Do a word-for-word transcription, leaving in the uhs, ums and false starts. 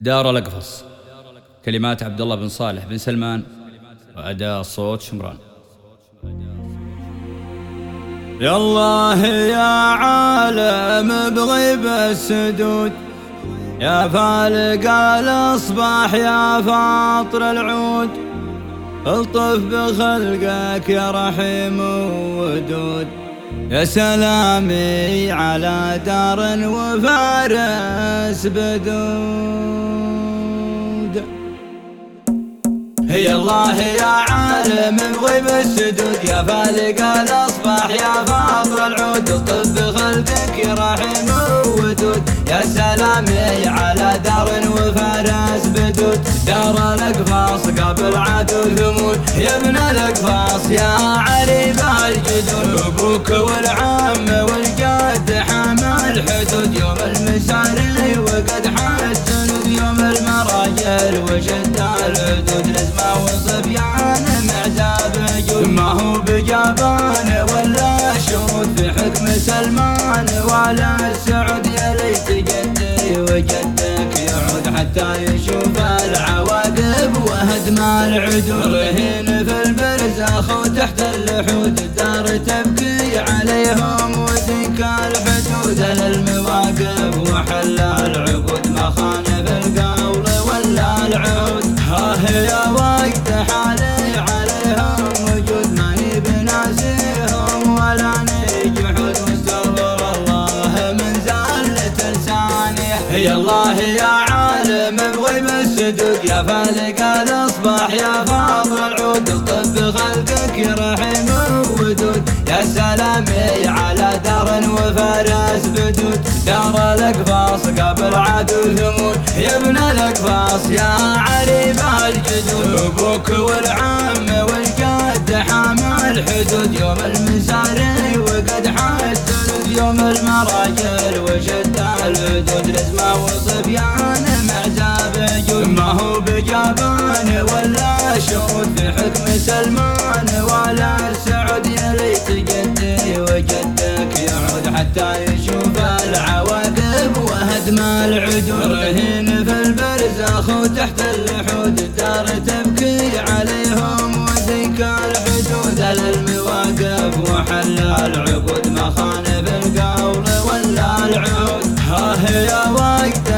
دار الأقفص. كلمات عبد الله بن صالح بن سلمان، وأداء صوت شمران. يا الله يا عالم بغيب السدود، يا فالق الأصباح، يا فاطر العود، الطف بخلقك يا رحيم ودود. يا سلامي على دار وفارس بدود. يا الله يا عالم بغيب السدود، يا فالق الأصباح، يا فاطر العود، الطف بخلقك يا رحيم ودود. يا سلامي على دار وفارس بدود، دار الأقفاص قبل عاد وثمود. يا ابن الأقفاص يا عريب الجدود، أبوك والعم والجد حمل حدود. يوم المساري وقد حسنود، يوم المراجل وشد العدود. نسمة وصبيان معزاب جود، ما هو بجبان ولا شرود، في حكم سلمان ولا السعود. يا ليت جدي وجدك يعود حتى يشوف العواقب وهدم العدود. رهين في البرزخ وتحت اللحود، الدار تبكي عليهم وذيك الحدود. المواقف وحل العقود، ما خان بالقول ولا العود. ها يا وقت حالي عليهم وجود، ماني بناسيهم ولا نجحود. واستغفر الله من زلة لساني. يا الله يا عالم بغيب السدود، يا فالق الأصباح، يا فاطر العود، الطف بخلقك يا رحيم ودود. يا سلامي على دار وفارس بدود، دار الأقفاص قبل عاد وثمود. يا ابن الأقفاص يا عريب الجدود، أبوك والعم والجد حامل حدود. يوم المساري وقد حسنود، يوم المراجل وشد العدود. نسمة وصبيان معزاب جود، ما هو بجبان ولا شرود، في حكم سلمان ولا السعود. يا ليت جدي وجدك يعود حتى يشوف العواقب وهدم العدود. رهين في البرزخ وتحت اللحود، الدار تبكي عليهم وذيك الحدود. المواقف وحل العقود، ما خان بالقول ولا العود. ها يا وقت